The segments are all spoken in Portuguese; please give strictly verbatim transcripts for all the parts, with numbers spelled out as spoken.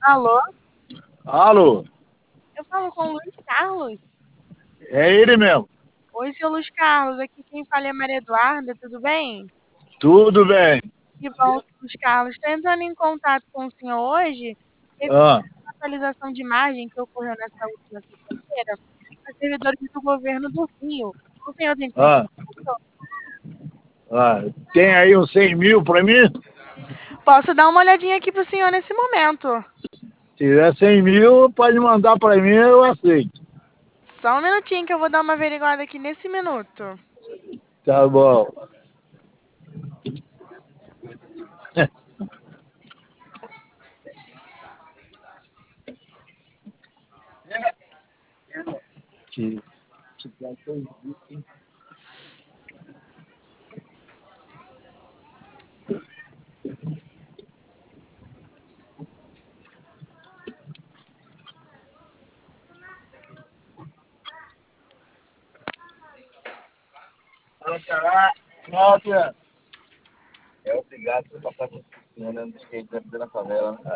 Alô? Alô? Eu falo com o Luiz Carlos. É ele mesmo. Oi, seu Luiz Carlos. Aqui quem fala é a Maria Eduarda, tudo bem? Tudo bem. Que bom, seu Luiz Carlos. Estou entrando em contato com o senhor hoje, devido Ah, a uma atualização de imagem que ocorreu nessa última sexta-feira, para servidores do governo do Rio. O senhor tem tempo? ah, ah. Tem aí uns cem mil para mim? Posso dar uma olhadinha aqui para o senhor nesse momento. Se tiver cem mil, pode mandar para mim, eu aceito. Só um minutinho que eu vou dar uma averiguada aqui nesse minuto. Tá bom. Que- Nossa. É obrigado por passar por cima, né? No skate dentro da favela, né?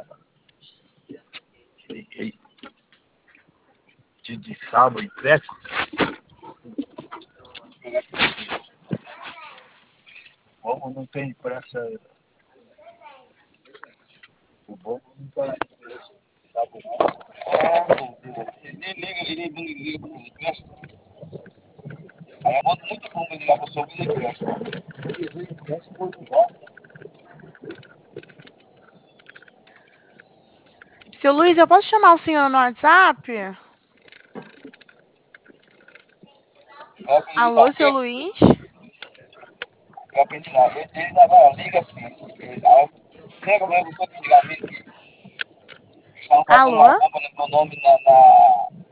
De, de sábado e treco. Como não tem pressa. O bom não tá. Sabe, não. Ele nem liga, ele nem liga para o presta. Aí eu mando muito bom pra ligar para o seu ele presta. Ele presta por igual. Seu Luiz, eu posso chamar o senhor no WhatsApp? Vai pra ele ligar Alô, o seu quê? Luiz? Vai pra ele ligar. Ele, ele não, liga assim. Ele, aí, chega mesmo, só que ligar mesmo. Estão fazendo uma Alô? compra no meu nome na, na